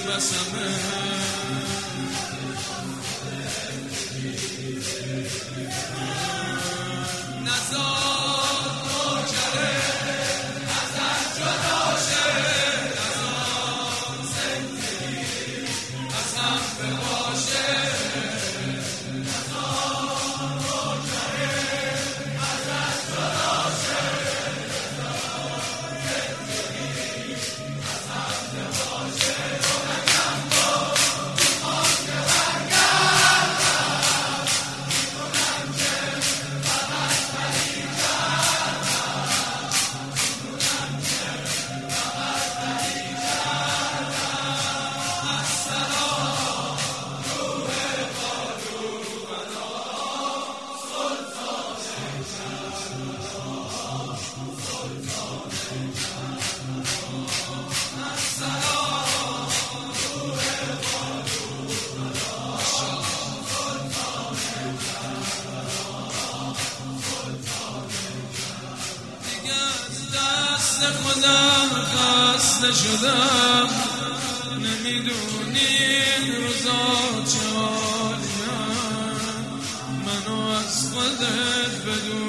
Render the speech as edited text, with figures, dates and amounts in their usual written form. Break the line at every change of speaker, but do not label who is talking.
بسمه نزار نوکره ازت جدا شه نزار زندگی ازم بباشه نزار نوکره ازت جدا شه نزار زندگی ازم بباشه خودم خسته شدم نمیدونی این روزا چه حالیم منو از خودت بدون